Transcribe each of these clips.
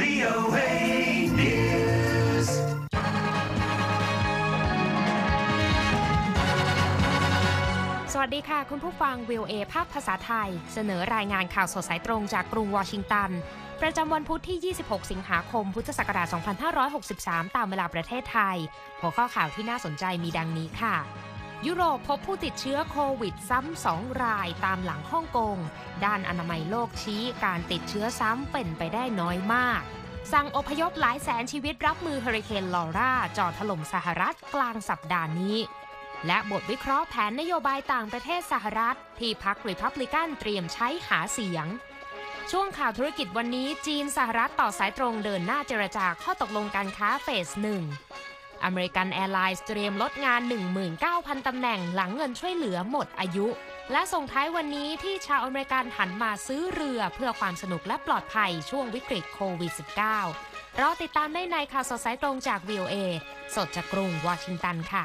VOA News สวัสดีค่ะคุณผู้ฟัง VOA ภาคภาษาไทยเสนอรายงานข่าวสดสายตรงจากกรุงวอชิงตันประจำวันพุธที่ 26 สิงหาคม พุทธศักราช 2563 ตามเวลาประเทศไทยหัวข้อข่าวที่น่าสนใจมีดังนี้ค่ะยุโรปพบผู้ติดเชื้อโควิดซ้ำ2 รายตามหลังฮ่องกงด้านอนามัยโลกชี้การติดเชื้อซ้ำเป็นไปได้น้อยมากสั่งอพยพหลายแสนชีวิตรับมือเฮอริเคนลอร่าจ่อถล่มสหรัฐกลางสัปดาห์นี้และบทวิเคราะห์แผนนโยบายต่างประเทศสหรัฐที่พรรครีพับลิกันเตรียมใช้หาเสียงช่วงข่าวธุรกิจวันนี้จีนสหรัฐต่อสายตรงเดินหน้าเจรจาข้อตกลงการค้าเฟส 1อเมริกันแอร์ไลน์เตรียมลดงาน 19,000 ตำแหน่งหลังเงินช่วยเหลือหมดอายุและส่งท้ายวันนี้ที่ชาวอเมริกันหันมาซื้อเรือเพื่อความสนุกและปลอดภัยช่วงวิกฤตโควิด -19 รอติดตามได้ในข่าวสดสายตรงจาก VOA สดจากกรุงวอชิงตันค่ะ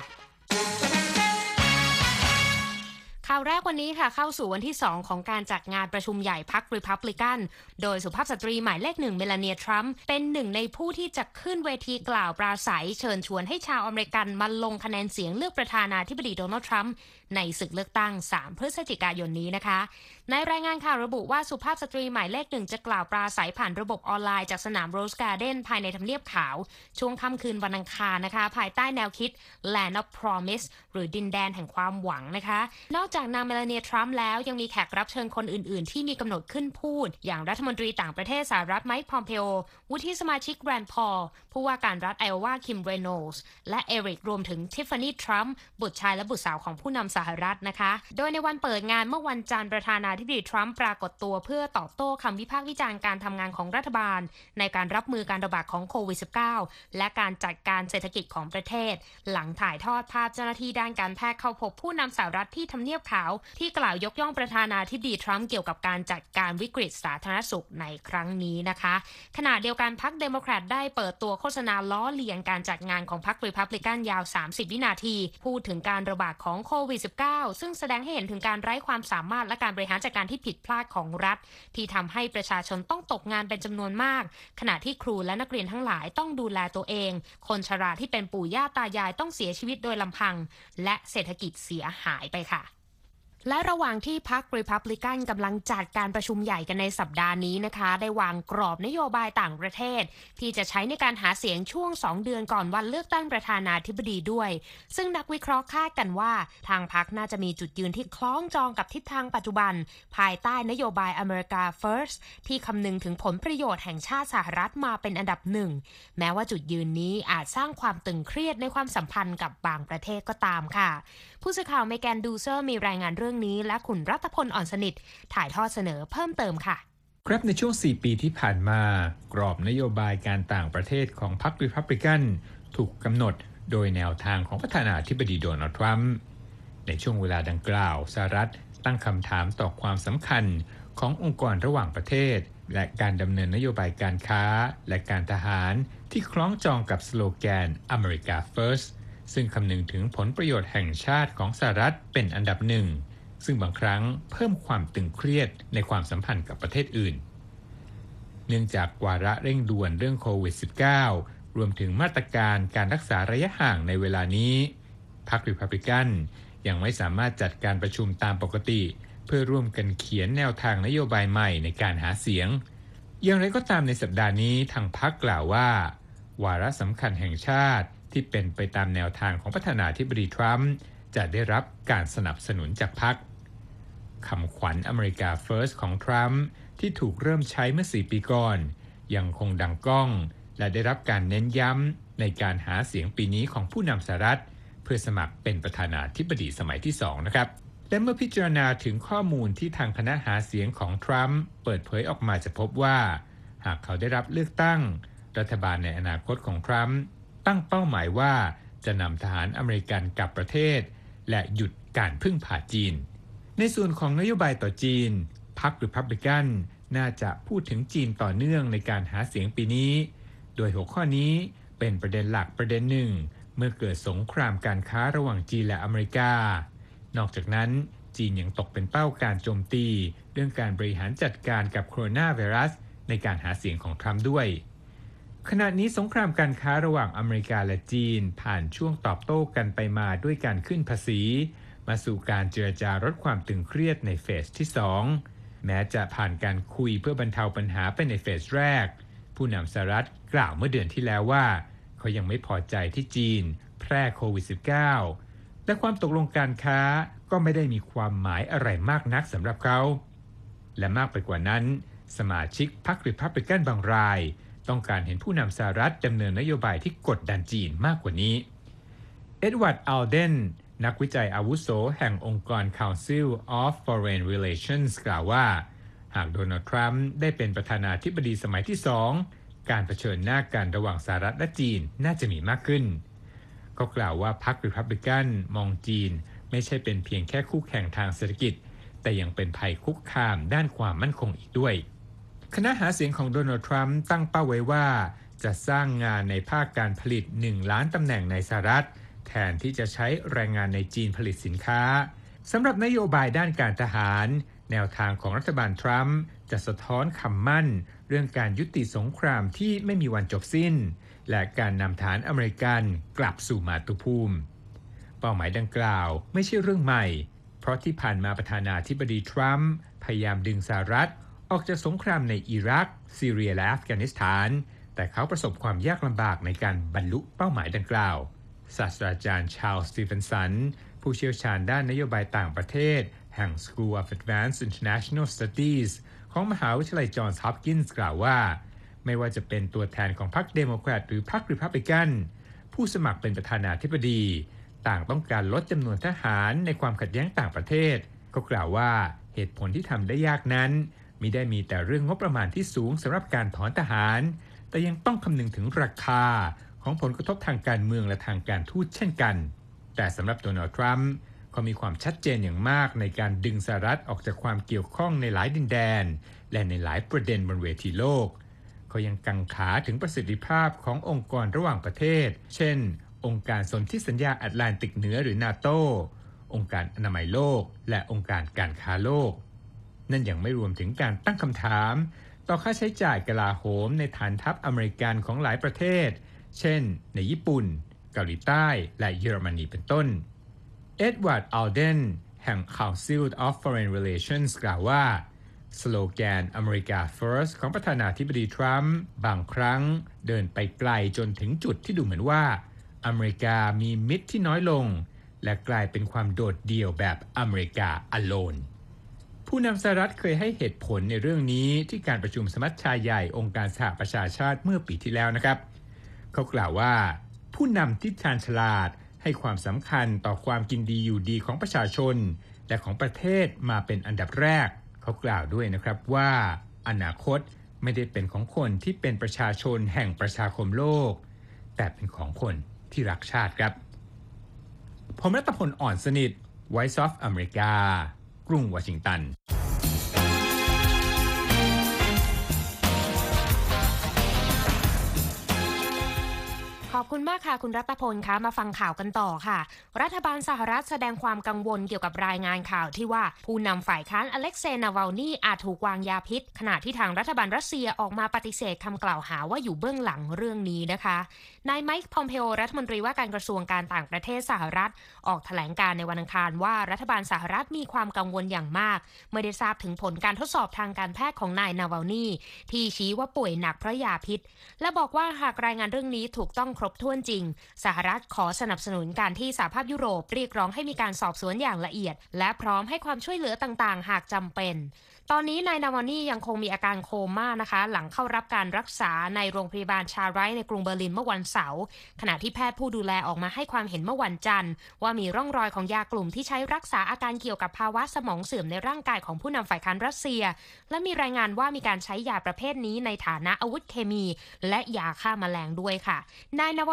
ข่าวแรกวันนี้ค่ะเข้าสู่วันที่2ของการจัดงานประชุมใหญ่พรรครีพับลิกันโดยสุภาพสตรีหมายเลข1เมลานีทรัมป์เป็นหนึ่งในผู้ที่จะขึ้นเวทีกล่าวปราศัยเชิญชวนให้ชาวอเมริกันมาลงคะแนนเสียงเลือกประธานาธิบดีโดนัลด์ทรัมป์ในศึกเลือกตั้ง3พฤศจิกายนนี้นะคะในรายงานข่าวระบุว่าสุภาพสตรีหมายเลข1จะกล่าวปราศัยผ่านระบบออนไลน์จากสนามโรสการ์เดนภายในทำเนียบขาวช่วงค่ำคืนวันอังคารนะคะภายใต้แนวคิด Land of Promise หรือดินแดนแห่งความหวังนะคะนอกจากนางเมลานีทรัมป์แล้วยังมีแขกรับเชิญคนอื่นๆที่มีกำหนดขึ้นพูดอย่างรัฐมนตรีต่างประเทศสหรัฐไมค์พอมเพโอวุฒิสมาชิกแรนด์พอลผู้ว่าการรัฐไอโอวาคิมเรโนลส์และเอริกรวมถึงทิฟฟานี่ทรัมป์บุตรชายและบุตรสาวของผู้นำสหรัฐนะคะโดยในวันเปิดงานเมื่อวันจันทร์ประธานาธิบดีทรัมป์ปรากฏตัวเพื่อตอบโต้คำวิพากษ์วิจารณ์การทำงานของรัฐบาลในการรับมือการระบาดของโควิด -19 และการจัดการเศรษฐกิจของประเทศหลังถ่ายทอดภาพเจ้าหน้าที่ด้านการแพทย์เข้าพบผู้นำสหรัฐที่ทำเนียบขาวที่กล่าวยกย่องประธานาธิบดีทรัมป์เกี่ยวกับการจัดการวิกฤตสาธารณสุขในครั้งนี้นะคะขณะเดียวกันพรรคเดโมแครตได้เปิดตัวโฆษณาล้อเลียนการจัดงานของพรรครีพับลิกันยาว30วินาทีพูดถึงการระบาดของโควิด -19 ซึ่งแสดงให้เห็นถึงการไร้ความสามารถและการบริหารจัดการที่ผิดพลาดของรัฐที่ทำให้ประชาชนต้องตกงานเป็นจำนวนมากขณะที่ครูและนักเรียนทั้งหลายต้องดูแลตัวเองคนชราที่เป็นปู่ย่าตายายต้องเสียชีวิตโดยลำพังและเศรษฐกิจเสียหายไปค่ะและระหว่างที่พรรครีพับลิกันกำลังจัดการประชุมใหญ่กันในสัปดาห์นี้นะคะได้วางกรอบนโยบายต่างประเทศที่จะใช้ในการหาเสียงช่วง2 เดือนก่อนวันเลือกตั้งประธานาธิบดีด้วยซึ่งนักวิเคราะห์คาดกันว่าทางพรรคน่าจะมีจุดยืนที่คล้องจองกับทิศทางปัจจุบันภายใต้นโยบาย America First ที่คำนึงถึงผลประโยชน์แห่งชาติสหรัฐมาเป็นอันดับหนึ่งแม้ว่าจุดยืนนี้อาจสร้างความตึงเครียดในความสัมพันธ์กับบางประเทศก็ตามค่ะผู้สื่อข่าวเมแกนดูเซอร์มีรายงานเรื่องนี้และคุณรัตพลอ่อนสนิทถ่ายทอดเสนอเพิ่มเติมค่ะครับในช่วง4ปีที่ผ่านมากรอบนโยบายการต่างประเทศของพรรครีพับลิกันถูกกำหนดโดยแนวทางของประธานาธิบดีโดนัลด์ทรัมป์ในช่วงเวลาดังกล่าวสหรัฐตั้งคำถามต่อความสำคัญขององค์กรระหว่างประเทศและการดำเนินนโยบายการค้าและการทหารที่คล้องจองกับสโลแกน America First ซึ่งคำนึงถึงผลประโยชน์แห่งชาติของสหรัฐเป็นอันดับหนึ่งซึ่งบางครั้งเพิ่มความตึงเครียดในความสัมพันธ์กับประเทศอื่นเนื่องจากวาระเร่งด่วนเรื่องโควิด -19 รวมถึงมาตรการการรักษาระยะห่างในเวลานี้พรรครีพับลิกันยังไม่สามารถจัดการประชุมตามปกติเพื่อร่วมกันเขียนแนวทางนโยบายใหม่ในการหาเสียงอย่างไรก็ตามในสัปดาห์นี้ทางพรรคกล่าวว่าวาระสำคัญแห่งชาติที่เป็นไปตามแนวทางของประธานาธิบดีทรัมป์จะได้รับการสนับสนุนจากพรรคคำขวัญ America First ของทรัมป์ที่ถูกเริ่มใช้เมื่อ4ปีก่อนยังคงดังก้องและได้รับการเน้นย้ำในการหาเสียงปีนี้ของผู้นำสหรัฐเพื่อสมัครเป็นประธานาธิบดีสมัยที่2นะครับและเมื่อพิจารณาถึงข้อมูลที่ทางคณะหาเสียงของทรัมป์เปิดเผยออกมาจะพบว่าหากเขาได้รับเลือกตั้งรัฐบาลในอนาคตของทรัมป์ตั้งเป้าหมายว่าจะนำทหารอเมริกันกลับประเทศและหยุดการพึ่งพาจีนในส่วนของนโยบายต่อจีนพรรครีพับลิกันน่าจะพูดถึงจีนต่อเนื่องในการหาเสียงปีนี้โดยหัวข้อนี้เป็นประเด็นหลักประเด็นหนึ่งเมื่อเกิดสงครามการค้าระหว่างจีนและอเมริกานอกจากนั้นจีนยังตกเป็นเป้าการโจมตีเรื่องการบริหารจัดการกับโคโรนาไวรัสในการหาเสียงของทรัมป์ด้วยขณะนี้สงครามการค้าระหว่างอเมริกาและจีนผ่านช่วงตอบโต้กันไปมาด้วยการขึ้นภาษีมาสู่การเจรจาลดความตึงเครียดในเฟสที่ 2 แม้จะผ่านการคุยเพื่อบรรเทาปัญหาไปในเฟสแรกผู้นำสหรัฐกล่าวเมื่อเดือนที่แล้วว่าเขายังไม่พอใจที่จีนแพร่โควิด -19 และความตกลงการค้าก็ไม่ได้มีความหมายอะไรมากนักสำหรับเขาและมากไปกว่านั้นสมาชิกพรรครีพับลิกันบางรายต้องการเห็นผู้นำสหรัฐดำเนินนโยบายที่กดดันจีนมากกว่านี้เอ็ดวัร์ด อัลเดนนักวิจัยอาวุโสแห่งองค์กร Council of Foreign Relations กล่าวว่าหากโดนัลด์ทรัมป์ได้เป็นประธานาธิบดีสมัยที่ 2 การเผชิญหน้ากันระหว่างสหรัฐและจีนน่าจะมีมากขึ้นเขากล่าวว่าพรรครีพับลิกันมองจีนไม่ใช่เป็นเพียงแค่คู่แข่งทางเศรษฐกิจแต่ยังเป็นภัยคุกคามด้านความมั่นคงอีกด้วยคณะหาเสียงของโดนัลด์ทรัมป์ตั้งเป้าไว้ว่าจะสร้างงานในภาคการผลิต1 ล้านตำแหน่งในสหรัฐแทนที่จะใช้แรงงานในจีนผลิตสินค้าสำหรับนโยบายด้านการทหารแนวทางของรัฐบาลทรัมป์จะสะท้อนคำมั่นเรื่องการยุติสงครามที่ไม่มีวันจบสิ้นและการนำฐานอเมริกันกลับสู่มาตุภูมิเป้าหมายดังกล่าวไม่ใช่เรื่องใหม่เพราะที่ผ่านมาประธานาธิบดีทรัมป์พยายามดึงสหรัฐออกจากสงครามในอิรักซีเรียและอัฟกานิสถานแต่เขาประสบความยากลำบากในการบรรลุเป้าหมายดังกล่าวศาสตราจารย์ชาร์ลส์ สตีเฟนสันผู้เชี่ยวชาญด้านนโยบายต่างประเทศแห่ง School of Advanced International Studies ของมหาวิทยาลัยจอห์นส์ ฮอปกินส์กล่าวว่าไม่ว่าจะเป็นตัวแทนของพรรคเดโมแครตหรือพรรครีพับลิกันผู้สมัครเป็นประธานาธิบดีต่างต้องการลดจำนวนทหารในความขัดแย้งต่างประเทศเขากล่าวว่าเหตุผลที่ทำได้ยากนั้นมิได้มีแต่เรื่องงบประมาณที่สูงสำหรับการถอนทหารแต่ยังต้องคำนึงถึงราคาของผลกระทบทางการเมืองและทางการทูตเช่นกันแต่สำหรับโดนัลด์ทรัมป์เขามีความชัดเจนอย่างมากในการดึงสหรัฐออกจากความเกี่ยวข้องในหลายดินแดนและในหลายประเด็นบนเวทีโลกเขายังกังขาถึงประสิทธิภาพขององค์กรระหว่างประเทศเช่นองค์การสนธิสัญญาแอตแลนติกเหนือหรือนาโตองค์การอนามัยโลกและองค์การการค้าโลกนั่นยังไม่รวมถึงการตั้งคำถามต่อค่าใช้จ่ายกลาโหมในฐานทัพอเมริกันของหลายประเทศเช่นในญี่ปุ่นเกาหลีใต้และเยอรมนีเป็นต้นเอ็ดวาร์ด อัลเดนแห่ง Council of Foreign Relations กล่าวว่าสโลแกน America First ของประธานาธิบดีทรัมป์บางครั้งเดินไปไกลจนถึงจุดที่ดูเหมือนว่าอเมริกามีมิตรที่น้อยลงและกลายเป็นความโดดเดี่ยวแบบอเมริกา alone ผู้นำสหรัฐเคยให้เหตุผลในเรื่องนี้ที่การประชุมสมัชชาใหญ่องค์การสหประชาชาติเมื่อปีที่แล้วนะครับเขากล่าวว่าผู้นำที่ชาญฉลาดให้ความสำคัญต่อความกินดีอยู่ดีของประชาชนและของประเทศมาเป็นอันดับแรกเขากล่าวด้วยนะครับว่าอนาคตไม่ได้เป็นของคนที่เป็นประชาชนแห่งประชาคมโลกแต่เป็นของคนที่รักชาติครับผมรัตพล อ่อนสนิท Voice of America กรุงวอชิงตันขอบคุณมากค่ะคุณรัตพลคะมาฟังข่าวกันต่อค่ะรัฐบาลสหรัฐแสดงความกังวลเกี่ยวกับรายงานข่าวที่ว่าผู้นำฝ่ายค้านอเล็กเซย์ นาวาลนีอาจถูกวางยาพิษขณะที่ทางรัฐบาลรัสเซียออกมาปฏิเสธคำกล่าวหาว่าอยู่เบื้องหลังเรื่องนี้นะคะนายไมค์ พอมเพโอรัฐมนตรีว่าการกระทรวงการต่างประเทศสหรัฐออกแถลงการในวันอังคารว่ารัฐบาลสหรัฐมีความกังวลอย่างมากเมื่อได้ทราบถึงผลการทดสอบทางการแพทย์ของนายนาวาลนีที่ชี้ว่าป่วยหนักเพราะยาพิษและบอกว่าหากรายงานเรื่องนี้ถูกต้องครบถ้วนจริงสหรัฐขอสนับสนุนการที่สหภาพยุโรปเรียกร้องให้มีการสอบสวนอย่างละเอียดและพร้อมให้ความช่วยเหลือต่างๆหากจำเป็นตอนนี้นายนาวาลนียังคงมีอาการโคม่านะคะหลังเข้ารับการรักษาในโรงพยาบาลชาไรท์ในกรุงเบอร์ลินเมื่อวันเสาร์ขณะที่แพทย์ผู้ดูแลออกมาให้ความเห็นเมื่อวันจันทร์ว่ามีร่องรอยของยากลุ่มที่ใช้รักษาอาการเกี่ยวกับภาวะสมองเสื่อมในร่างกายของผู้นำฝ่ายค้านรัสเซียและมีรายงานว่ามีการใช้ยาประเภทนี้ในฐานะอาวุธเคมีและยาฆ่าแมลงด้วยค่ะนายนาวา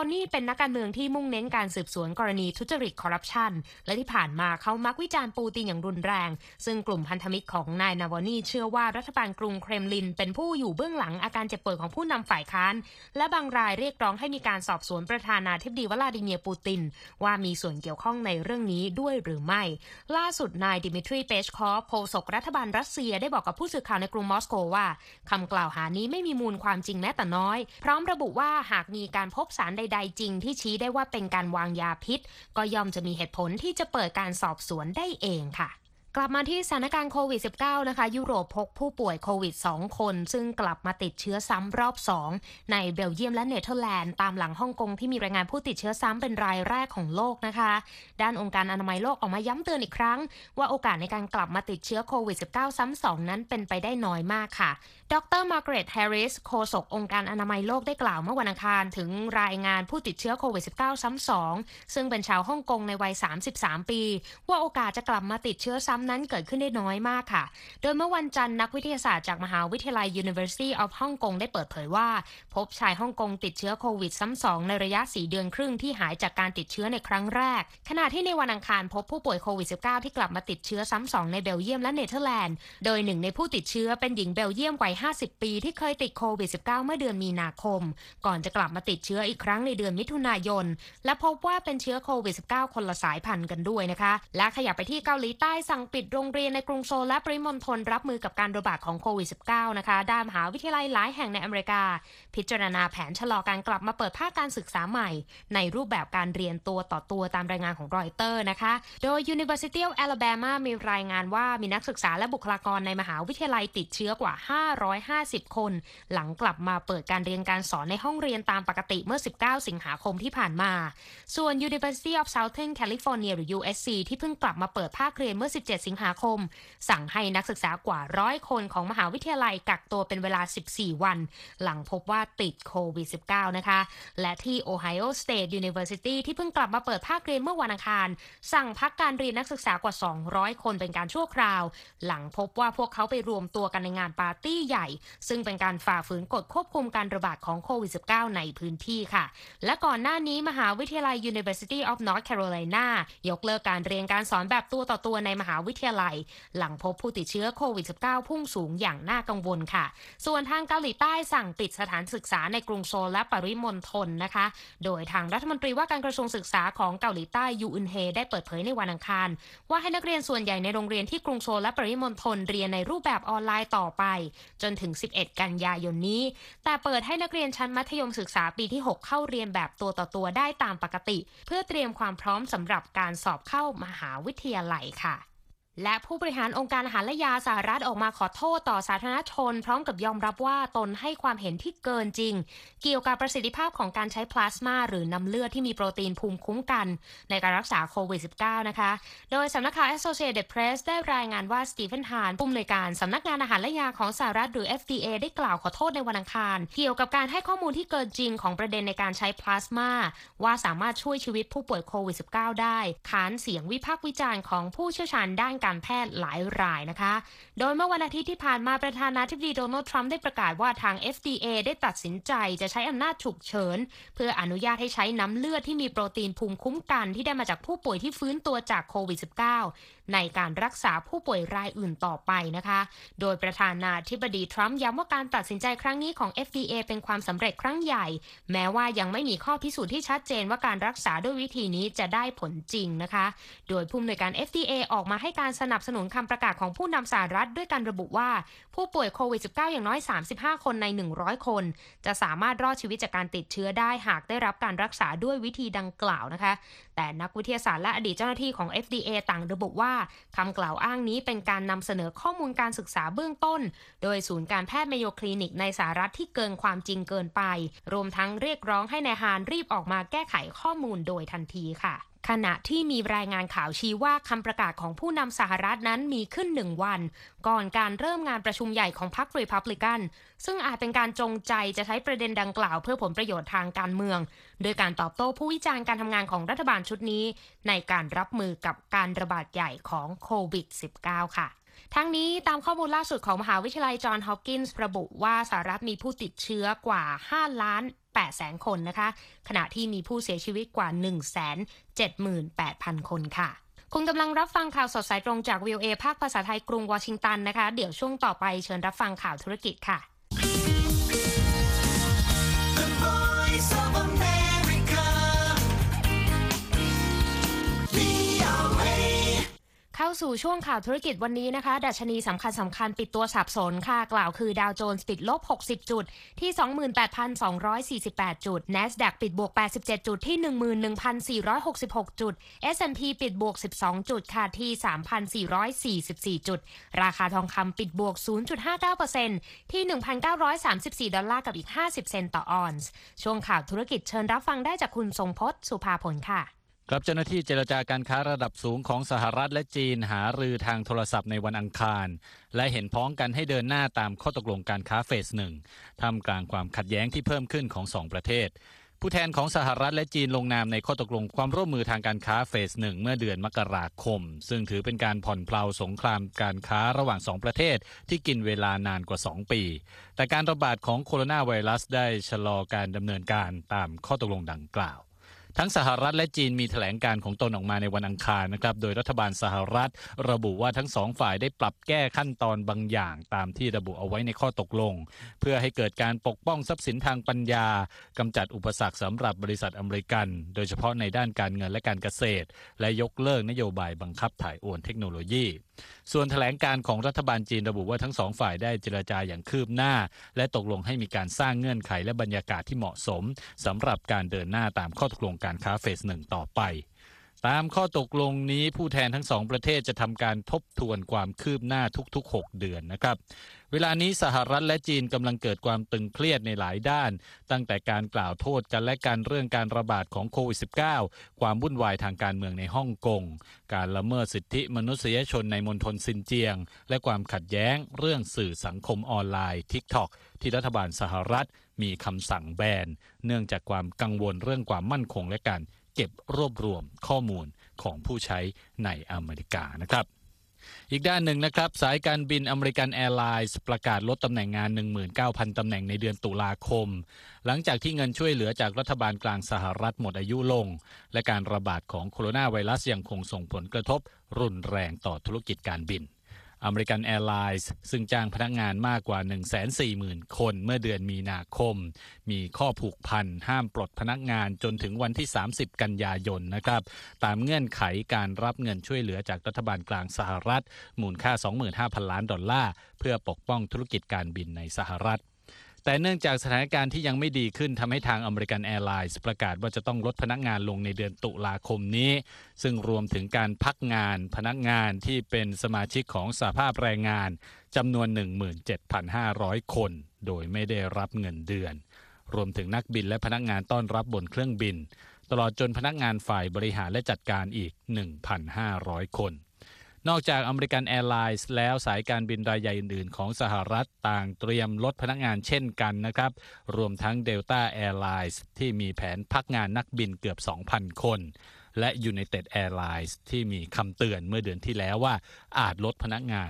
อนี่เป็นนักการเมืองที่มุ่งเน้นการสืบสวนกรณีทุจริตคอร์รัปชันและที่ผ่านมาเขามักวิจารณ์ปูตินอย่างรุนแรงซึ่งกลุ่มพันธมิตรของนายนาวานีเชื่อว่ารัฐบาลกรุงเครมลินเป็นผู้อยู่เบื้องหลังอาการเจ็บป่วยของผู้นำฝ่ายค้านและบางรายเรียกร้องให้มีการสอบสวนประธานาธิบดีวลาดิเมียร์ปูตินว่ามีส่วนเกี่ยวข้องในเรื่องนี้ด้วยหรือไม่ล่าสุดนายดิมิทรีเปชคอฟโฆษกรัฐบาลรัสเซียได้บอกกับผู้สื่อข่าวในกรุงมอสโกว่าคำกล่าวหานี้ไม่มีมูลความจริงแม้แต่น้อยพร้อมระบุว่าหากมีการพบสารใดๆจริงที่ชี้ได้ว่าเป็นการวางยาพิษก็ย่อมจะมีเหตุผลที่จะเปิดการสอบสวนได้เองค่ะกลับมาที่สถานการณ์โควิด -19 นะคะยุโรปพบผู้ป่วยโควิด 2 คนซึ่งกลับมาติดเชื้อซ้ำรอบ 2 ในเบลเยียมและเนเธอร์แลนด์ตามหลังฮ่องกงที่มีรายงานผู้ติดเชื้อซ้ำเป็นรายแรกของโลกนะคะด้านองค์การอนามัยโลกออกมาย้ำเตือนอีกครั้งว่าโอกาสในการกลับมาติดเชื้อโควิด -19 ซ้ำ 2 นั้นเป็นไปได้น้อยมากค่ะดร. มาร์กาเร็ต แฮร์ริสโฆษกองค์การอนามัยโลกได้กล่าวเมื่อวันอังคารถึงรายงานผู้ติดเชื้อโควิด -19 ซ้ำ 2 ซึ่งเป็นชาวฮ่องกงในวัย 33 ปีว่าโอกาสจะกลับมาติดเชื้อซ้ำนั้นเกิดขึ้นได้น้อยมากค่ะโดยเมื่อวันจันทร์นักวิทยาศาสตร์จากมหาวิทยาลัย University of Hong Kong ได้เปิดเผยว่าพบชายฮ่องกงติดเชื้อโควิดซ้ำ 2 ในระยะ 4 เดือนครึ่งที่หายจากการติดเชื้อในครั้งแรกขณะที่ในวันอังคารพบผู้ป่วยโควิด -19 ที่กลับมาติดเชื้อซ้ำ 2 ในเบลเยียมและเนเธอร์แลนด์โดยหนึ่งในผู้ติดเชื้อเป็นหญิงเบลเยียมวัย 50 ปีที่เคยติดโควิด -19 เมื่อเดือนมีนาคมก่อนจะกลับมาติดเชื้ออีกครั้งในเดือนมิถุนายนและพบว่าเป็นเชื้อโควิด -19 คนละสายพันธุ์กันด้วยนะคะและขยับไปที่เกาหลีใต้สั่งปิดโรงเรียนในกรุงโซลและปริมณฑลรับมือกับการระบาดของโควิด -19 นะคะด้านมหาวิทยาลัยหลายแห่งในอเมริกาพิจารณาแผนชะลอการกลับมาเปิดภาคการศึกษาใหม่ในรูปแบบการเรียนตัวต่อตัวตามรายงานของรอยเตอร์นะคะโดย University of Alabama มีรายงานว่ามีนักศึกษาและบุคลากรในมหาวิทยาลัยติดเชื้อกว่า550 คนหลังกลับมาเปิดการเรียนการสอนในห้องเรียนตามปกติเมื่อ19 สิงหาคมที่ผ่านมาส่วน University of Southern California หรือ USC ที่เพิ่งกลับมาเปิดภาคเรียนเมื่อ17 สิงหาคมสั่งให้นักศึกษากว่า100 คนของมหาวิทยาลัยกักตัวเป็นเวลา14 วันหลังพบว่าติดโควิด -19 นะคะและที่ Ohio State University ที่เพิ่งกลับมาเปิดภาคเรียนเมื่อวันอังคารสั่งพักการเรียนนักศึกษากว่า200 คนเป็นการชั่วคราวหลังพบว่าพวกเขาไปรวมตัวกันในงานปาร์ตี้ใหญ่ซึ่งเป็นการฝ่าฝืนกฎควบคุมการระบาดของโควิด -19 ในพื้นที่ค่ะและก่อนหน้านี้มหาวิทยาลัย University of North Carolina ยกเลิกการเรียนการสอนแบบตัวต่อตัวในมหาวิทยาลัยหลังพบผู้ติดเชื้อโควิด -19 พุ่งสูงอย่างน่ากังวลค่ะส่วนทางเกาหลีใต้สั่งปิดสถานศึกษาในกรุงโซลและปริมณฑลนะคะโดยทางรัฐมนตรีว่าการกระทรวงศึกษาของเกาหลีใต้ยูอึนเฮได้เปิดเผยในวันอังคารว่าให้นักเรียนส่วนใหญ่ในโรงเรียนที่กรุงโซลและปริมณฑลเรียนในรูปแบบออนไลน์ต่อไปจนถึง11 กันยายนนี้แต่เปิดให้นักเรียนชั้นมัธยมศึกษาปีที่ 6 เข้าเรียนแบบตัวต่อตัวได้ตามปกติเพื่อเตรียมความพร้อมสำหรับการสอบเข้ามหาวิทยาลัยค่ะและผู้บริหารองค์การอาหารและยาสหรัฐออกมาขอโทษต่อสาธารณชนพร้อมกับยอมรับว่าตนให้ความเห็นที่เกินจริงเกี่ยวกับประสิทธิภาพของการใช้พลาสมาหรือน้ำเลือดที่มีโปรตีนภูมิคุ้มกันในการรักษาโควิด -19 นะคะโดยสำนักข่าว Associated Press ได้รายงานว่าสตีเฟนฮานผู้อำนวยการสำนักงานอาหารและยาของสหรัฐหรือ FDA ได้กล่าวขอโทษในวันอังคารเกี่ยวกับการให้ข้อมูลที่เกินจริงของประเด็นในการใช้พลาสมาว่าสามารถช่วยชีวิตผู้ป่วยโควิด -19 ได้ขานเสียงวิพากษ์วิจารณ์ของผู้เชี่ยวชาญด้านการแพทย์หลายรายนะคะโดยเมื่อวันอาทิตย์ที่ผ่านมาประธานาธิบดีโดนัลด์ทรัมป์ได้ประกาศว่าทาง FDA ได้ตัดสินใจจะใช้อำนาจฉุกเฉินเพื่ออนุญาตให้ใช้น้ำเลือดที่มีโปรตีนภูมิคุ้มกันที่ได้มาจากผู้ป่วยที่ฟื้นตัวจากโควิด -19 ในการรักษาผู้ป่วยรายอื่นต่อไปนะคะโดยประธานาธิบดีทรัมป์ย้ำว่าการตัดสินใจครั้งนี้ของ FDA เป็นความสำเร็จครั้งใหญ่แม้ว่ายังไม่มีข้อพิสูจน์ที่ชัดเจนว่าการรักษาด้วยวิธีนี้จะได้ผลจริงนะคะโดยผู้อำนวยการ FDA ออกมาให้การสนับสนุนคำประกาศของผู้นำสหรัฐด้วยการระบุว่าผู้ป่วยโควิด -19 อย่างน้อย35 คนใน100 คนจะสามารถรอดชีวิตจากการติดเชื้อได้หากได้รับการรักษาด้วยวิธีดังกล่าวนะคะแต่นักวิทยาศาสตร์และอดีตเจ้าหน้าที่ของ FDA ต่างระบุว่าคำกล่าวอ้างนี้เป็นการนำเสนอข้อมูลการศึกษาเบื้องต้นโดยศูนย์การแพทย์เมโยคลินิกในสหรัฐที่เกินความจริงเกินไปรวมทั้งเรียกร้องให้นายฮานรีบออกมาแก้ไขข้อมูลโดยทันทีค่ะขณะที่มีรายงานข่าวชี้ว่าคำประกาศของผู้นำสหรัฐนั้นมีขึ้น1 วันก่อนการเริ่มงานประชุมใหญ่ของพรรครีพับลิกันซึ่งอาจเป็นการจงใจจะใช้ประเด็นดังกล่าวเพื่อผลประโยชน์ทางการเมืองโดยการตอบโต้ผู้วิจารณ์การทำงานของรัฐบาลชุดนี้ในการรับมือกับการระบาดใหญ่ของโควิด -19 ค่ะทั้งนี้ตามข้อมูลล่าสุดของมหาวิทยาลัยจอห์นฮอปกินส์ระบุว่าสหรัฐมีผู้ติดเชื้อกว่า 800,000 คนนะคะขณะที่มีผู้เสียชีวิตกว่า 178,000 คนค่ะคุณกำลังรับฟังข่าวสดสายตรงจาก VOA ภาคภาษาไทยกรุงวอชิงตันนะคะเดี๋ยวช่วงต่อไปเชิญรับฟังข่าวธุรกิจค่ะเข้าสู่ช่วงข่าวธุรกิจวันนี้นะคะดัชนีสำคัญปิดตัวสับสนค่ะกล่าวคือดาวโจนส์ปิดลบ60จุดที่ 28,248 จุด NASDAQ ปิดบวก87จุดที่ 11,466 จุด S&P ปิดบวก12จุดค่ะที่ 3,444 จุดราคาทองคำปิดบวก 0.59% ที่ $1,934 กับอีก50เซนต์ต่อออนซ์ช่วงข่าวธุรกิจเชิญรับฟังได้จากคุณทรงพจน์สุภาผลค่ะครับเจ้าหน้าที่เจรจาการค้าระดับสูงของสหรัฐและจีนหารือทางโทรศัพท์ในวันอังคารและเห็นพ้องกันให้เดินหน้าตามข้อตกลงการค้าเฟส1ท่ามกลางความขัดแย้งที่เพิ่มขึ้นของ2ประเทศผู้แทนของสหรัฐและจีนลงนามในข้อตกลงความร่วมมือทางการค้าเฟส1เมื่อเดือนมกราคมซึ่งถือเป็นการผ่อนเพลาสงครามการค้าระหว่าง2ประเทศที่กินเวลานานกว่า2ปีแต่การระบาดของโคโรนาไวรัสได้ชะลอการดำเนินการตามข้อตกลงดังกล่าวทั้งสหรัฐและจีนมีแถลงการของตนออกมาในวันอังคารนะครับโดยรัฐบาลสหรัฐระบุว่าทั้งสองฝ่ายได้ปรับแก้ขั้นตอนบางอย่างตามที่ระบุเอาไว้ในข้อตกลงเพื่อให้เกิดการปกป้องทรัพย์สินทางปัญญากำจัดอุปสรรคสำหรับบริษัทอเมริกันโดยเฉพาะในด้านการเงินและการเกษตรและยกเลิกนโยบายบังคับถ่ายโอนเทคโนโลยีส่วนแถลงการของรัฐบาลจีนระบุว่าทั้งสองฝ่ายได้เจรจาอย่างคืบหน้าและตกลงให้มีการสร้างเงื่อนไขและบรรยากาศที่เหมาะสมสำหรับการเดินหน้าตามข้อตกลงการค้าเฟส1ต่อไปตามข้อตกลงนี้ผู้แทนทั้งสองประเทศจะทำการทบทวนความคืบหน้าทุกๆ6เดือนนะครับเวลานี้สหรัฐและจีนกำลังเกิดความตึงเครียดในหลายด้านตั้งแต่การกล่าวโทษกันและการเรื่องการระบาดของโควิด -19 ความวุ่นวายทางการเมืองในฮ่องกงการละเมิดสิทธิมนุษยชนในมณฑลซินเจียงและความขัดแย้งเรื่องสื่อสังคมออนไลน์ TikTok ที่รัฐบาลสหรัฐมีคำสั่งแบนเนื่องจากความกังวลเรื่องความมั่นคงและการเก็บรวบรวมข้อมูลของผู้ใช้ในอเมริกานะครับอีกด้านหนึ่งนะครับสายการบินอเมริกันแอร์ไลน์ประกาศลดตำแหน่งงาน 19,000 ตำแหน่งในเดือนตุลาคมหลังจากที่เงินช่วยเหลือจากรัฐบาลกลางสหรัฐหมดอายุลงและการระบาดของโคโรนาไวรัสยังคงส่งผลกระทบรุนแรงต่อธุรกิจการบินอเมริกันแอร์ไลน์ซึ่งจ้างพนักงานมากกว่า 140,000 คนเมื่อเดือนมีนาคมมีข้อผูกพันห้ามปลดพนักงานจนถึงวันที่30กันยายนนะครับตามเงื่อนไขการรับเงินช่วยเหลือจากรัฐบาลกลางสหรัฐมูลค่า 25,000 ล้านดอลลาร์เพื่อปกป้องธุรกิจการบินในสหรัฐแต่เนื่องจากสถานการณ์ที่ยังไม่ดีขึ้นทำให้ทางอเมริกันแอร์ไลน์ประกาศว่าจะต้องลดพนักงานลงในเดือนตุลาคมนี้ซึ่งรวมถึงการพักงานพนักงานที่เป็นสมาชิกของสหภาพแรงงานจำนวน 17,500 คนโดยไม่ได้รับเงินเดือนรวมถึงนักบินและพนักงานต้อนรับบนเครื่องบินตลอดจนพนักงานฝ่ายบริหารและจัดการอีก 1,500 คนนอกจากอเมริกันแอร์ไลน์แล้วสายการบินรายใหญ่อื่นๆของสหรัฐต่างเตรียมลดพนักงานเช่นกันนะครับรวมทั้ง Delta Airlines ที่มีแผนพักงานนักบินเกือบ 2,000 คนและ United Airlines ที่มีคำเตือนเมื่อเดือนที่แล้วว่าอาจลดพนักงาน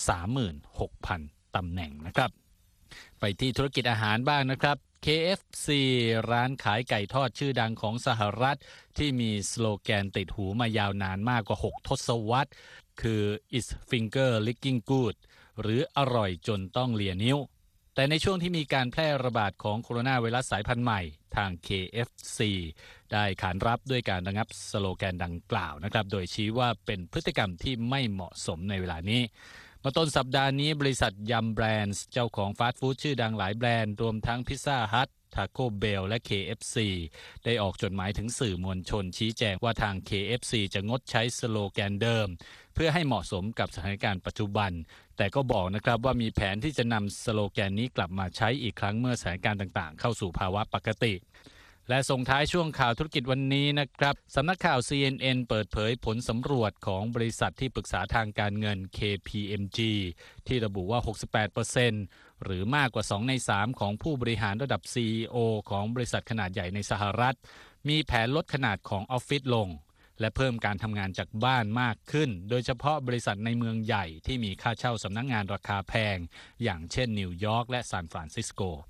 36,000 ตำแหน่งนะครับไปที่ธุรกิจอาหารบ้างนะครับ KFC ร้านขายไก่ทอดชื่อดังของสหรัฐที่มีสโลแกนติดหูมายาวนานมากกว่า6ทศวรรษคือ It's finger licking good หรืออร่อยจนต้องเลียนิ้วแต่ในช่วงที่มีการแพร่ระบาดของโคโรนาไวรัสสายพันธุ์ใหม่ทาง KFC ได้ขานรับด้วยการระงับสโลแกนดังกล่าวนะครับโดยชี้ว่าเป็นพฤติกรรมที่ไม่เหมาะสมในเวลานี้เมื่อต้นสัปดาห์นี้บริษัทยัมแบรนด์เจ้าของฟาสต์ฟู้ดชื่อดังหลายแบรนด์รวมทั้งพิซซ่าฮัทTaco Bell และ KFC ได้ออกจดหมายถึงสื่อมวลชนชี้แจงว่าทาง KFC จะงดใช้สโลแกนเดิมเพื่อให้เหมาะสมกับสถานการณ์ปัจจุบันแต่ก็บอกนะครับว่ามีแผนที่จะนำสโลแกนนี้กลับมาใช้อีกครั้งเมื่อสถานการณ์ต่างๆเข้าสู่ภาวะปกติและส่งท้ายช่วงข่าวธุรกิจวันนี้นะครับสำนักข่าว CNN เปิดเผยผลสำรวจของบริษัทที่ปรึกษาทางการเงิน KPMG ที่ระบุว่า 68%หรือมากกว่า2ใน3ของผู้บริหารระดับ CEO ของบริษัทขนาดใหญ่ในสหรัฐมีแผนลดขนาดของออฟฟิศลงและเพิ่มการทำงานจากบ้านมากขึ้นโดยเฉพาะบริษัทในเมืองใหญ่ที่มีค่าเช่าสำนักงานราคาแพงอย่างเช่นนิวยอร์กและซานฟรานซิสโก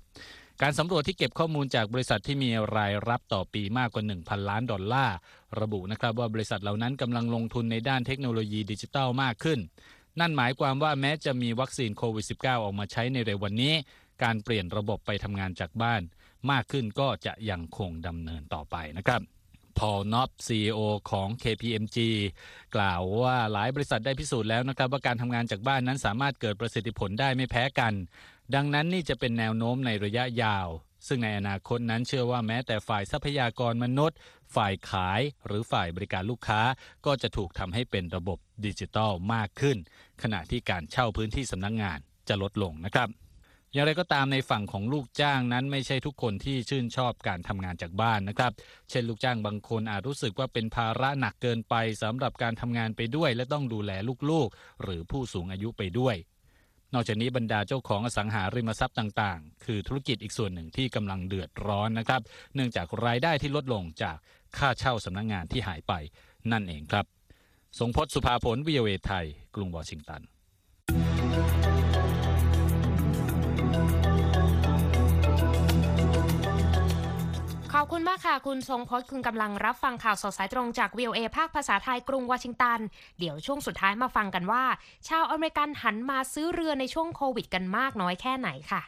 การสำรวจที่เก็บข้อมูลจากบริษัทที่มีรายรับต่อปีมากกว่า 1,000 ล้านดอลลาร์ระบุนะครับว่าบริษัทเหล่านั้นกำลังลงทุนในด้านเทคโนโลยีดิจิทัลมากขึ้นนั่นหมายความว่าแม้จะมีวัคซีนโควิด -19 ออกมาใช้ในเร็ววันนี้การเปลี่ยนระบบไปทำงานจากบ้านมากขึ้นก็จะยังคงดำเนินต่อไปนะครับพอล น็อป CEO ของ KPMG กล่าวว่าหลายบริษัทได้พิสูจน์แล้วนะครับว่าการทำงานจากบ้านนั้นสามารถเกิดประสิทธิผลได้ไม่แพ้กันดังนั้นนี่จะเป็นแนวโน้มในระยะยาวซึ่งในอนาคตนั้นเชื่อว่าแม้แต่ฝ่ายทรัพยากรมนุษย์ฝ่ายขายหรือฝ่ายบริการลูกค้าก็จะถูกทำให้เป็นระบบดิจิทัลมากขึ้นขณะที่การเช่าพื้นที่สำนักงานจะลดลงนะครับอย่างไรก็ตามในฝั่งของลูกจ้างนั้นไม่ใช่ทุกคนที่ชื่นชอบการทำงานจากบ้านนะครับเช่นลูกจ้างบางคนอาจรู้สึกว่าเป็นภาระหนักเกินไปสำหรับการทำงานไปด้วยและต้องดูแลลูกๆหรือผู้สูงอายุไปด้วยนอกจากนี้บรรดาเจ้าของอสังหาริมทรัพย์ต่างๆคือธุรกิจอีกส่วนหนึ่งที่กำลังเดือดร้อนนะครับเนื่องจากรายได้ที่ลดลงจากค่าเช่าสำนักงานที่หายไปนั่นเองครับทรงพจน์ สุภาผล VOA ไทยกรุงวอชิงตันขอบคุณมากค่ะคุณทรงพจน์คุณกำลังรับฟังข่าวสดสายตรงจาก VOA ภาคภาษาไทยกรุงวอชิงตันเดี๋ยวช่วงสุดท้ายมาฟังกันว่าชาวอเมริกันหันมาซื้อเรือในช่วงโควิดกันมากน้อยแค่ไหนค่ะ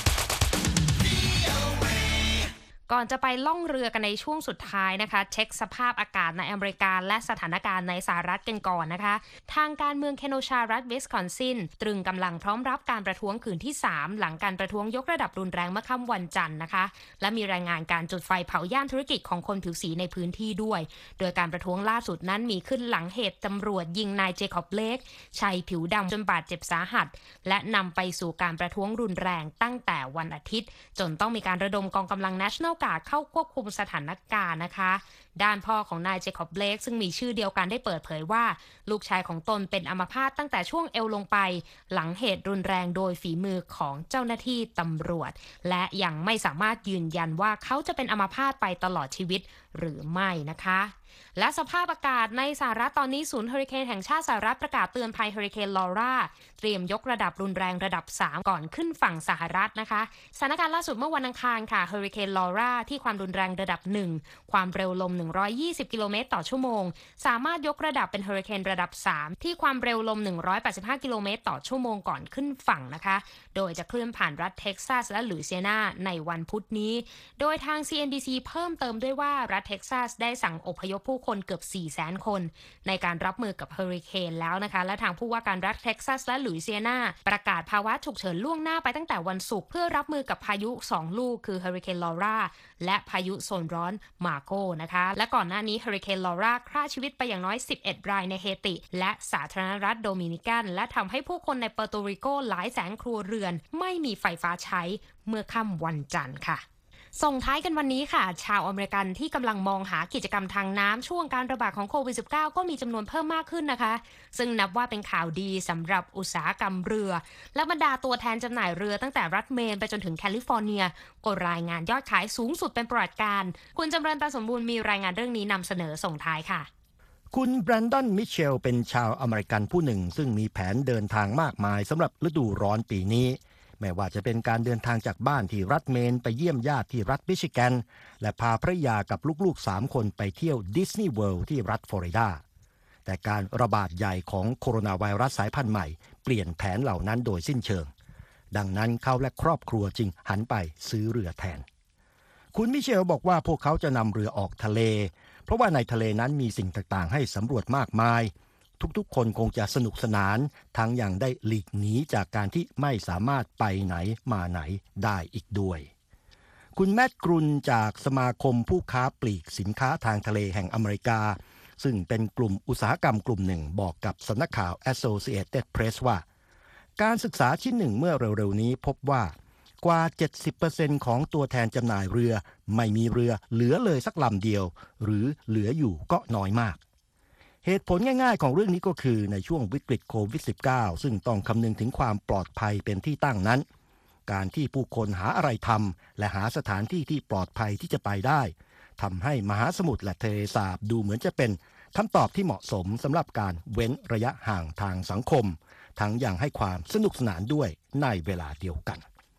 ก่อนจะไปล่องเรือกันในช่วงสุดท้ายนะคะเช็คสภาพอากาศในอเมริกาและสถานการณ์ในสหรัฐกันก่อนนะคะทางการเมืองเคโนชารัฐวิสคอนซินตรึงกำลังพร้อมรับการประท้วงคืนที่3หลังการประท้วงยกระดับรุนแรงเมื่อค่ำวันจันทร์นะคะและมีรายงานการจุดไฟเผาย่านธุรกิจของคนผิวสีในพื้นที่ด้วยโดยการประท้วงล่าสุดนั้นมีขึ้นหลังเหตุตำรวจยิงนายเจคอบเบลกชายผิวดำจนบาดเจ็บสาหัสและนำไปสู่การประท้วงรุนแรงตั้งแต่วันอาทิตย์จนต้องมีการระดมกองกำลัง National Guard เข้าควบคุมสถานการณ์นะคะด้านพ่อของนายเจคอบเบลกซึ่งมีชื่อเดียวกันได้เปิดเผยว่าลูกชายของตนเป็นอัมพาตตั้งแต่ช่วงเอวลงไปหลังเหตุรุนแรงโดยฝีมือของเจ้าหน้าที่ตำรวจและยังไม่สามารถยืนยันว่าเขาจะเป็นอัมพาตไปตลอดชีวิตหรือไม่นะคะและสภาพอากาศในสหรัฐตอนนี้ศูนย์เฮอริเคนแห่งชาติสหรัฐประกาศเตือนภัยเฮอริเคนลอร่าเตรียมยกระดับรุนแรงระดับ3ก่อนขึ้นฝั่งสหรัฐนะคะสถานการณ์ล่าสุดเมื่อวันอังคารค่ะเฮอริเคนลอร่าที่ความรุนแรงระดับ1ความเร็วลม120กิโลเมตรต่อชั่วโมงสามารถยกระดับเป็นเฮอริเคนระดับ3ที่ความเร็วลม185กิโลเมตรต่อชั่วโมงก่อนขึ้นฝั่งนะคะโดยจะเคลื่อนผ่านรัฐเท็กซัสและลุยเซียนาในวันพุธนี้โดยทาง CNBC เพิ่มเติมด้วยว่ารัฐเท็กซัสได้สั่งอพยพผู้คนเกือบ 400,000 คนในการรับมือกับเฮอริเคนแล้วนะคะและทางผู้ว่าการรัฐเท็กซัสและลุยเซียนาประกาศภาวะฉุกเฉินล่วงหน้าไปตั้งแต่วันศุกร์เพื่อรับมือกับพายุ2ลูกคือเฮอริเคนลอร่าและพายุโซนร้อนมาโกนะคะและก่อนหน้านี้เฮอริเคนลอร่าฆ่าชีวิตไปอย่างน้อย11รายในเฮติและสาธารณรัฐโดมินิกันและทำให้ผู้คนในเปอร์โตริโกหลายแสนครัวเรือนไม่มีไฟฟ้าใช้เมื่อค่ำวันจันทร์ค่ะส่งท้ายกันวันนี้ค่ะชาวอเมริกันที่กำลังมองหากิจกรรมทางน้ำช่วงการระบาดของโควิด -19 ก็มีจำนวนเพิ่มมากขึ้นนะคะซึ่งนับว่าเป็นข่าวดีสำหรับอุตสาหกรรมเรือและบรรดาตัวแทนจำหน่ายเรือตั้งแต่รัฐเมนไปจนถึงแคลิฟอร์เนียก็รายงานยอดขายสูงสุดเป็นประวัติการณ์คุณจำเริญตาสมบูรณ์มีรายงานเรื่องนี้นำเสนอส่งท้ายค่ะคุณแบรนดอนมิเชลเป็นชาวอเมริกันผู้หนึ่งซึ่งมีแผนเดินทางมากมายสำหรับฤดูร้อนปีนี้ไม่ว่าจะเป็นการเดินทางจากบ้านที่รัฐเมนไปเยี่ยมญาติที่รัฐมิชิแกนและพาภรรยากับลูกๆ3คนไปเที่ยวดิสนีย์เวิลด์ที่รัฐฟลอริดาแต่การระบาดใหญ่ของโคโรนาไวรัสสายพันธุ์ใหม่เปลี่ยนแผนเหล่านั้นโดยสิ้นเชิงดังนั้นเขาและครอบครัวจึงหันไปซื้อเรือแทนคุณมิเชลบอกว่าพวกเขาจะนำเรือออกทะเลเพราะว่าในทะเลนั้นมีสิ่งต่างๆให้สำรวจมากมายทุกๆคนคงจะสนุกสนานทั้งยังได้หลีกหนีจากการที่ไม่สามารถไปไหนมาไหนได้อีกด้วยคุณแมตต์กรุนจากสมาคมผู้ค้าปลีกสินค้าทางทะเลแห่งอเมริกาซึ่งเป็นกลุ่มอุตสาหกรรมกลุ่มหนึ่งบอกกับสำนักข่าว Associated Press ว่าการศึกษาชิ้นหนึ่งเมื่อเร็วๆนี้พบว่ากว่า 70% ของตัวแทนจำหน่ายเรือไม่มีเรือเหลือเลยสักลำเดียวหรือเหลืออยู่ก็น้อยมากเหตุผลง่ายๆของเรื่องนี้ก็คือในช่วงวิกฤตโควิด -19 ซึ่งต้องคำนึงถึงความปลอดภัยเป็นที่ตั้งนั้นการที่ผู้คนหาอะไรทำและหาสถานที่ที่ปลอดภัยที่จะไปได้ทำให้มหาสมุทรและทะเลสาบดูเหมือนจะเป็นคำตอบที่เหมาะสมสำหรับการเว้นระยะห่างทางสังคมทั้งยังให้ความสนุกสนานด้วยในเวลาเดียวกัน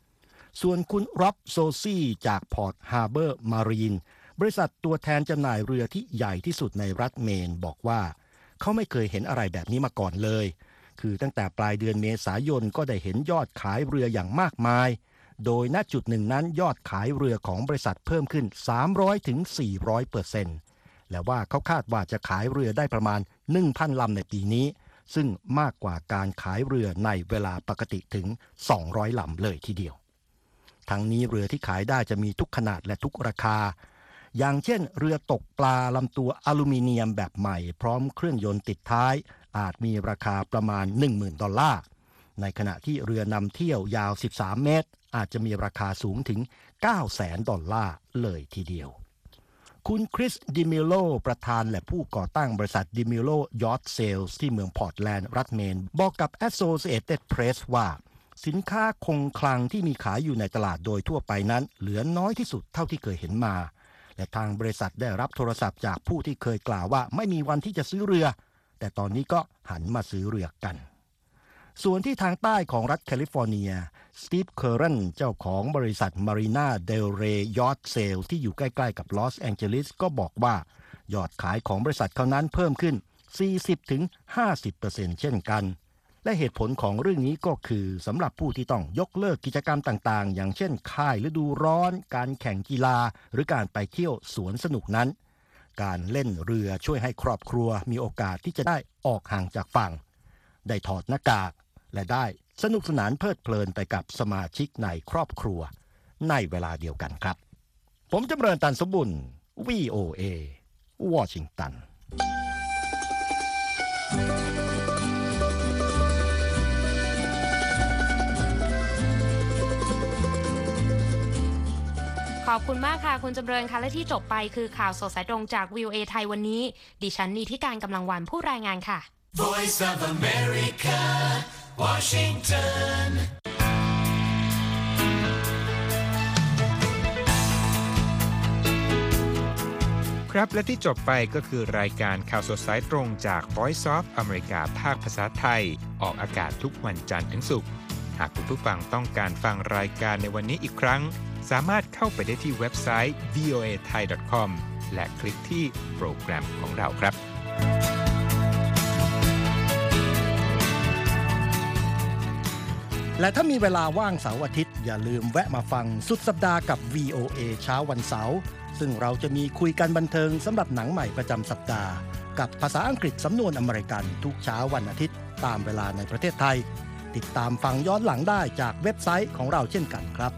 ส่วนคุณร็อบโซซี่จากพอร์ตฮาร์เบอร์มารีนบริษัทตัวแทนจำหน่ายเรือที่ใหญ่ที่สุดในรัฐเมนบอกว่าเขาไม่เคยเห็นอะไรแบบนี้มาก่อนเลยคือตั้งแต่ปลายเดือนเมษายนก็ได้เห็นยอดขายเรืออย่างมากมายโดยณจุดหนึ่งนั้นยอดขายเรือของบริษัทเพิ่มขึ้น 300-400%และว่าเขาคาดว่าจะขายเรือได้ประมาณ 1,000 ลำในปีนี้ซึ่งมากกว่าการขายเรือในเวลาปกติถึง 200 ลำเลยทีเดียวทั้งนี้เรือที่ขายได้จะมีทุกขนาดและทุกราคาอย่างเช่นเรือตกปลาลำตัวอลูมิเนียมแบบใหม่พร้อมเครื่องยนต์ติดท้ายอาจมีราคาประมาณ $10,000 ในขณะที่เรือนำเที่ยวยาว13 เมตรอาจจะมีราคาสูงถึง $900,000 เลยทีเดียวคุณคริสดิมิโลประธานและผู้ก่อตั้งบริษัทดิมิโลยอทเซลส์ที่เมืองพอร์ตแลนด์รัฐเมนบอกกับ Associated Press ว่าสินค้าคงคลังที่มีขายอยู่ในตลาดโดยทั่วไปนั้นเหลือน้อยที่สุดเท่าที่เคยเห็นมาและทางบริษัทได้รับโทรศัพท์จากผู้ที่เคยกล่าวว่าไม่มีวันที่จะซื้อเรือแต่ตอนนี้ก็หันมาซื้อเรือกันส่วนที่ทางใต้ของรัฐแคลิฟอร์เนียสตีฟเคอร์เรนเจ้าของบริษัท Marina del Rey Yacht Sales ที่อยู่ใกล้ๆกับลอสแองเจลิสก็บอกว่ายอดขายของบริษัทเขานั้นเพิ่มขึ้น 40-50% เช่นกันและเหตุผลของเรื่องนี้ก็คือสำหรับผู้ที่ต้องยกเลิกกิจกรรมต่างๆอย่างเช่นค่ายฤดูร้อนการแข่งกีฬาหรือการไปเที่ยวสวนสนุกนั้นการเล่นเรือช่วยให้ครอบครัวมีโอกาสที่จะได้ออกห่างจากฝั่งได้ถอดหน้ากากและได้สนุกสนานเพลิดเพลินไปกับสมาชิกในครอบครัวในเวลาเดียวกันครับผมจำเริญตันสมบุญ VOA วอชิงตันขอบคุณมากค่ะคุณจำเริญค่ะและที่จบไปคือข่าวสดสายตรงจาก VOA ไทยวันนี้ดิฉันนีธิการกำลังวันผู้รายงานค่ะ Voice of America, Washington. ครับและที่จบไปก็คือรายการข่าวสดสายตรงจาก Voice of America ภาคภาษาไทยออกอากาศทุกวันจันทร์ถึงศุกร์หากคุณผู้ฟังต้องการฟังรายการในวันนี้อีกครั้งสามารถเข้าไปได้ที่เว็บไซต์ voathai.com และคลิกที่โปรแกรมของเราครับและถ้ามีเวลาว่างเสาร์อาทิตย์อย่าลืมแวะมาฟังสุดสัปดาห์กับ VOA เช้าวันเสาร์ซึ่งเราจะมีคุยกันบันเทิงสำหรับหนังใหม่ประจำสัปดาห์กับภาษาอังกฤษสำนวนอเมริกันทุกเช้าวันอาทิตย์ตามเวลาในประเทศไทยติดตามฟังย้อนหลังได้จากเว็บไซต์ของเราเช่นกันครับ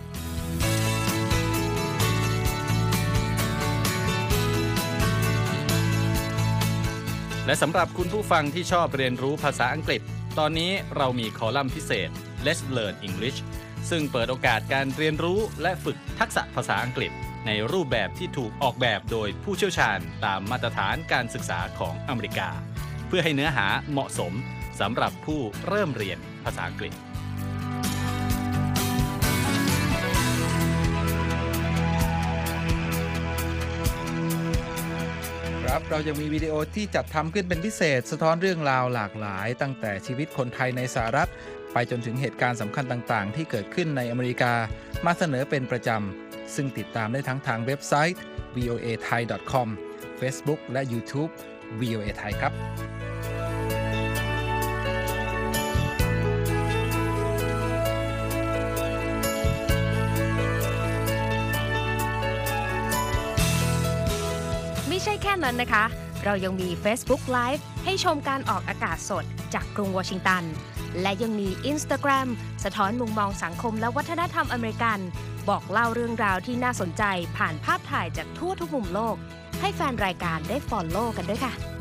และสำหรับคุณผู้ฟังที่ชอบเรียนรู้ภาษาอังกฤษตอนนี้เรามีคอลัมน์พิเศษ Let's Learn English ซึ่งเปิดโอกาสการเรียนรู้และฝึกทักษะภาษาอังกฤษในรูปแบบที่ถูกออกแบบโดยผู้เชี่ยวชาญตามมาตรฐานการศึกษาของอเมริกาเพื่อให้เนื้อหาเหมาะสมสำหรับผู้เริ่มเรียนภาษาอังกฤษเรายังมีวิดีโอที่จัดทำขึ้นเป็นพิเศษสะท้อนเรื่องราวหลากหลายตั้งแต่ชีวิตคนไทยในสหรัฐไปจนถึงเหตุการณ์สำคัญต่างๆที่เกิดขึ้นในอเมริกามาเสนอเป็นประจำซึ่งติดตามได้ทั้งทางเว็บไซต์ voathai.com Facebook และ YouTube VOA Thai ครับไม่ใช่แค่นั้นนะคะเรายังมี Facebook Live ให้ชมการออกอากาศสดจากกรุงวอชิงตันและยังมี Instagram สะท้อนมุมมองสังคมและวัฒนธรรมอเมริกันบอกเล่าเรื่องราวที่น่าสนใจผ่านภาพถ่ายจากทั่วทุกมุมโลกให้แฟนรายการได้ follow กันด้วยค่ะ